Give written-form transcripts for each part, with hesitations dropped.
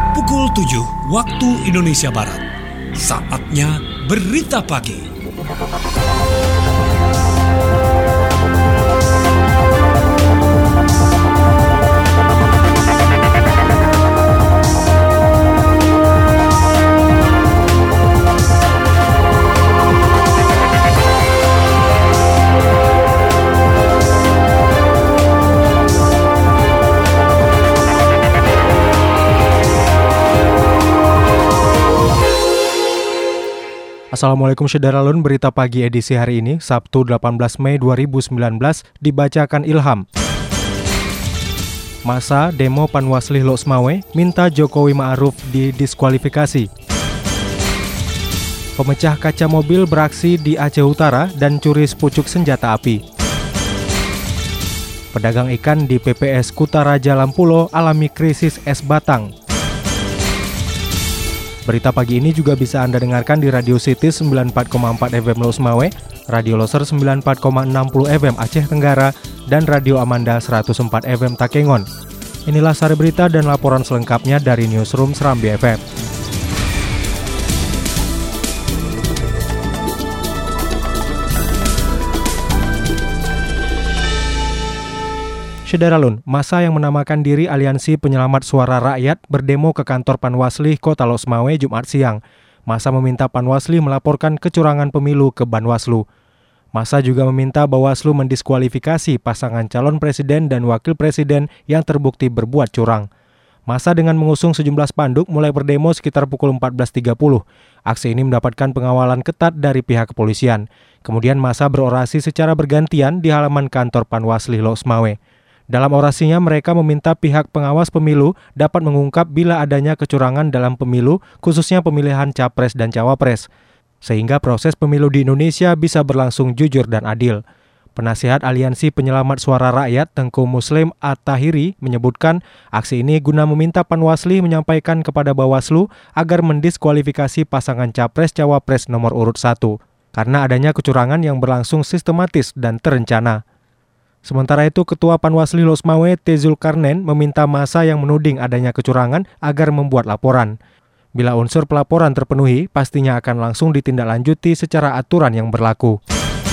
Pukul 7 waktu Indonesia Barat. Saatnya Berita Pagi. Assalamualaikum Syederalun, berita pagi edisi hari ini, Sabtu 18 Mei 2019, dibacakan Ilham. Masa demo Panwasli Loksmawe minta Jokowi Ma'ruf didiskualifikasi. Pemecah kaca mobil beraksi di Aceh Utara dan curi sepucuk senjata api. Pedagang ikan di PPS Kutaraja Lampulo alami krisis es batang. Berita pagi ini juga bisa Anda dengarkan di Radio City 94,4 FM Loksmawe, Radio Loser 94,60 FM Aceh Tenggara, dan Radio Amanda 104 FM Takengon. Inilah sari berita dan laporan selengkapnya dari Newsroom Serambi FM. Syederalun, massa yang menamakan diri Aliansi Penyelamat Suara Rakyat berdemo ke kantor Panwasli Kota Loksmawe Jumat siang. Massa meminta Panwasli melaporkan kecurangan pemilu ke Banwaslu. Massa juga meminta Bawaslu mendiskualifikasi pasangan calon presiden dan wakil presiden yang terbukti berbuat curang. Massa dengan mengusung sejumlah spanduk mulai berdemo sekitar pukul 14.30. Aksi ini mendapatkan pengawalan ketat dari pihak kepolisian. Kemudian massa berorasi secara bergantian di halaman kantor Panwasli Loksmawe. Dalam orasinya, mereka meminta pihak pengawas pemilu dapat mengungkap bila adanya kecurangan dalam pemilu, khususnya pemilihan capres dan cawapres, sehingga proses pemilu di Indonesia bisa berlangsung jujur dan adil. Penasihat Aliansi Penyelamat Suara Rakyat Tengku Muslim At-Tahiri menyebutkan aksi ini guna meminta Panwasli menyampaikan kepada Bawaslu agar mendiskualifikasi pasangan capres-cawapres nomor urut 1, karena adanya kecurangan yang berlangsung sistematis dan terencana. Sementara itu, Ketua Panwasli Loksmawe T. Zulkarnain meminta massa yang menuding adanya kecurangan agar membuat laporan. Bila unsur pelaporan terpenuhi, pastinya akan langsung ditindaklanjuti secara aturan yang berlaku.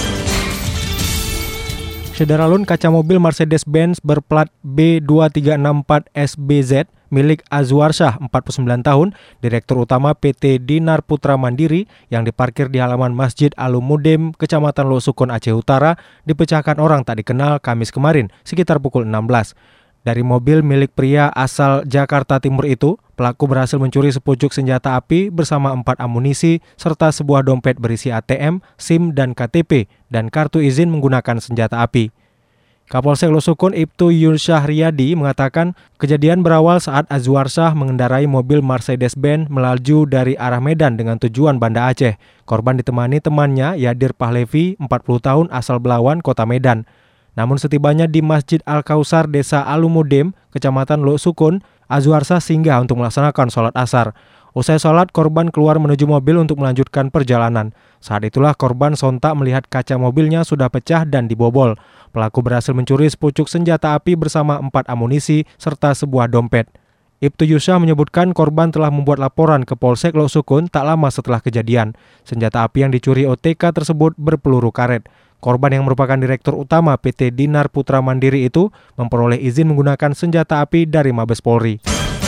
Syederalun, kaca mobil Mercedes-Benz berplat B2364SBZ milik Azwar Shah, 49 tahun, Direktur Utama PT Dinar Putra Mandiri yang diparkir di halaman Masjid Alumudem, Kecamatan Losukon, Aceh Utara, dipecahkan orang tak dikenal Kamis kemarin, sekitar pukul 16. Dari mobil milik pria asal Jakarta Timur itu, pelaku berhasil mencuri sepucuk senjata api bersama 4 amunisi serta sebuah dompet berisi ATM, SIM, dan KTP, dan kartu izin menggunakan senjata api. Kapolsek Losukon Ibtu Yulsyah Riyadi mengatakan kejadian berawal saat Azwar Shah mengendarai mobil Mercedes-Benz melaju dari arah Medan dengan tujuan Banda Aceh. Korban ditemani temannya Yadir Pahlevi, 40 tahun, asal Belawan, Kota Medan. Namun setibanya di Masjid Al-Kausar, Desa Alumudem, Kecamatan Losukon, Azwar Shah singgah untuk melaksanakan sholat asar. Usai sholat, korban keluar menuju mobil untuk melanjutkan perjalanan. Saat itulah korban sontak melihat kaca mobilnya sudah pecah dan dibobol. Pelaku berhasil mencuri sepucuk senjata api bersama 4 amunisi serta sebuah dompet. Ibtu Yusha menyebutkan korban telah membuat laporan ke Polsek Losukon tak lama setelah kejadian. Senjata api yang dicuri OTK tersebut berpeluru karet. Korban yang merupakan Direktur Utama PT Dinar Putra Mandiri itu memperoleh izin menggunakan senjata api dari Mabes Polri.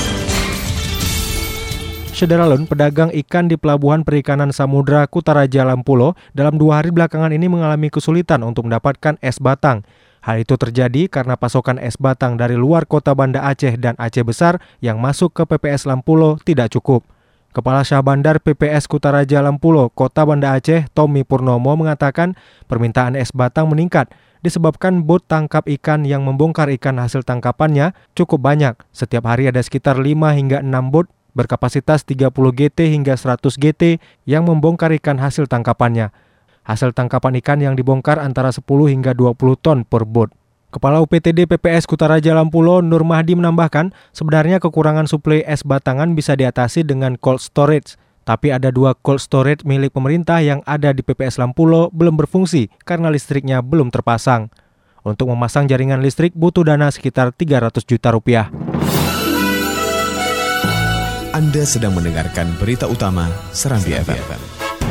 Syederalun, pedagang ikan di Pelabuhan Perikanan Samudra Kutaraja Lampulo dalam 2 hari belakangan ini mengalami kesulitan untuk mendapatkan es batang. Hal itu terjadi karena pasokan es batang dari luar kota Banda Aceh dan Aceh Besar yang masuk ke PPS Lampulo tidak cukup. Kepala Syah Bandar PPS Kutaraja Lampulo, Kota Banda Aceh, Tommy Purnomo mengatakan permintaan es batang meningkat disebabkan bot tangkap ikan yang membongkar ikan hasil tangkapannya cukup banyak. Setiap hari ada sekitar 5 hingga 6 bot berkapasitas 30 GT hingga 100 GT yang membongkar ikan hasil tangkapannya. Hasil tangkapan ikan yang dibongkar antara 10 hingga 20 ton per bot. Kepala UPTD PPS Kutaraja Lampulo, Nur Mahdi menambahkan, sebenarnya kekurangan suplai es batangan bisa diatasi dengan cold storage. Tapi ada 2 cold storage milik pemerintah yang ada di PPS Lampulo belum berfungsi karena listriknya belum terpasang. Untuk memasang jaringan listrik butuh dana sekitar 300 juta rupiah. Anda sedang mendengarkan berita utama Serambi FM.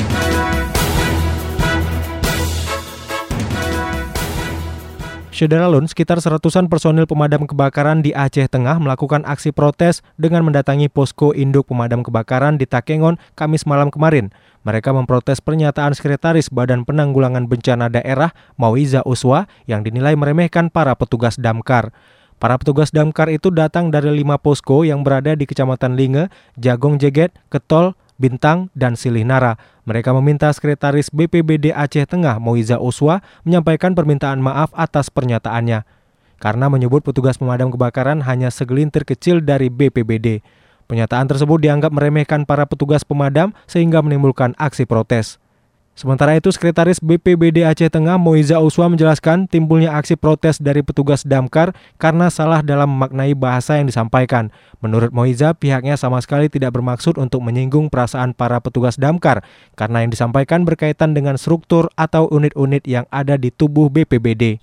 Syederalun, sekitar 100-an personil pemadam kebakaran di Aceh Tengah melakukan aksi protes dengan mendatangi posko induk pemadam kebakaran di Takengon Kamis malam kemarin. Mereka memprotes pernyataan Sekretaris Badan Penanggulangan Bencana Daerah Mauiza Uswa yang dinilai meremehkan para petugas damkar. Para petugas damkar itu datang dari 5 posko yang berada di Kecamatan Linge, Jagong Jeget, Ketol, Bintang, dan Silihnara. Mereka meminta Sekretaris BPBD Aceh Tengah Mauiza Uswa menyampaikan permintaan maaf atas pernyataannya karena menyebut petugas pemadam kebakaran hanya segelintir kecil dari BPBD. Pernyataan tersebut dianggap meremehkan para petugas pemadam sehingga menimbulkan aksi protes. Sementara itu, Sekretaris BPBD Aceh Tengah Mauiza Uswa menjelaskan timbulnya aksi protes dari petugas damkar karena salah dalam memaknai bahasa yang disampaikan. Menurut Mauiza, pihaknya sama sekali tidak bermaksud untuk menyinggung perasaan para petugas damkar karena yang disampaikan berkaitan dengan struktur atau unit-unit yang ada di tubuh BPBD.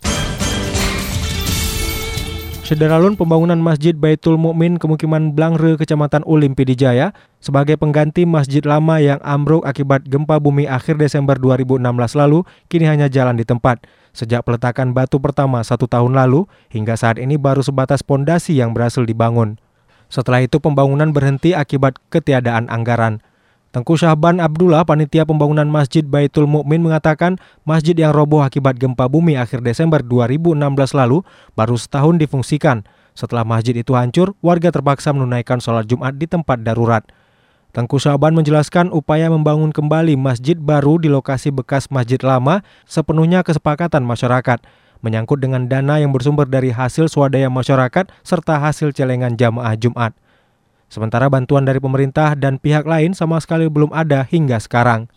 Syederalun, pembangunan Masjid Baitul Mukmin Kemukiman Blangre, Kecamatan Ulim, Pidijaya sebagai pengganti masjid lama yang ambruk akibat gempa bumi akhir Desember 2016 lalu kini hanya jalan di tempat. Sejak peletakan batu pertama 1 tahun lalu, hingga saat ini baru sebatas pondasi yang berhasil dibangun. Setelah itu pembangunan berhenti akibat ketiadaan anggaran. Tengku Syahban Abdullah, panitia pembangunan Masjid Baitul Mukmin, mengatakan masjid yang roboh akibat gempa bumi akhir Desember 2016 lalu baru setahun difungsikan. Setelah masjid itu hancur, warga terpaksa menunaikan sholat Jumat di tempat darurat. Tengku Syahban menjelaskan upaya membangun kembali masjid baru di lokasi bekas masjid lama sepenuhnya kesepakatan masyarakat, menyangkut dengan dana yang bersumber dari hasil swadaya masyarakat serta hasil celengan jamaah Jumat. Sementara bantuan dari pemerintah dan pihak lain sama sekali belum ada hingga sekarang.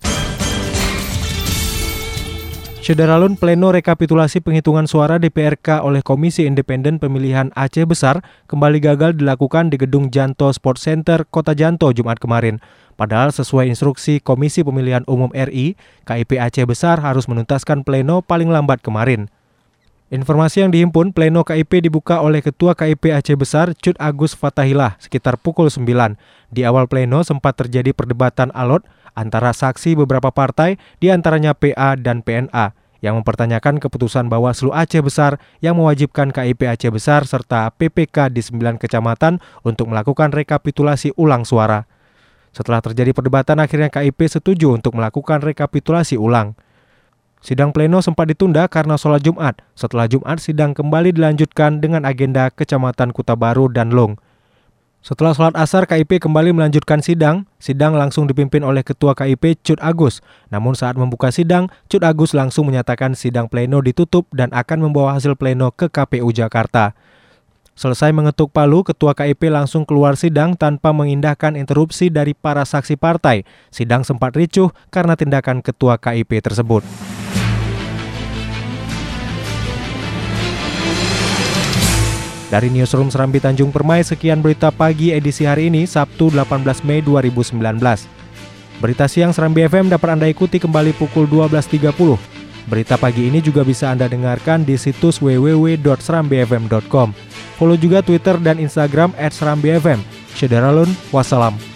Syederalun, pleno rekapitulasi penghitungan suara DPRK oleh Komisi Independen Pemilihan Aceh Besar kembali gagal dilakukan di Gedung Janto Sport Center, Kota Janto, Jumat kemarin. Padahal sesuai instruksi Komisi Pemilihan Umum RI, KIP Aceh Besar harus menuntaskan pleno paling lambat kemarin. Informasi yang dihimpun, pleno KIP dibuka oleh Ketua KIP Aceh Besar Cut Agus Fatahillah sekitar pukul 9. Di awal pleno sempat terjadi perdebatan alot antara saksi beberapa partai, di antaranya PA dan PNA, yang mempertanyakan keputusan Bawaslu Aceh Besar yang mewajibkan KIP Aceh Besar serta PPK di 9 kecamatan untuk melakukan rekapitulasi ulang suara. Setelah terjadi perdebatan, akhirnya KIP setuju untuk melakukan rekapitulasi ulang. Sidang pleno sempat ditunda karena sholat Jumat. Setelah Jumat, sidang kembali dilanjutkan dengan agenda Kecamatan Kuta Baru dan Long. Setelah sholat asar, KIP kembali melanjutkan sidang. Sidang langsung dipimpin oleh Ketua KIP Cut Agus. Namun saat membuka sidang, Cut Agus langsung menyatakan sidang pleno ditutup dan akan membawa hasil pleno ke KPU Jakarta. Selesai mengetuk palu, Ketua KIP langsung keluar sidang tanpa mengindahkan interupsi dari para saksi partai. Sidang sempat ricuh karena tindakan Ketua KIP tersebut. Dari Newsroom Serambi Tanjung Permai, sekian berita pagi edisi hari ini, Sabtu 18 Mei 2019. Berita siang Serambi FM dapat Anda ikuti kembali pukul 12.30. Berita pagi ini juga bisa Anda dengarkan di situs www.serambifm.com. Follow juga Twitter dan Instagram @serambifm. Syederalun, wassalam.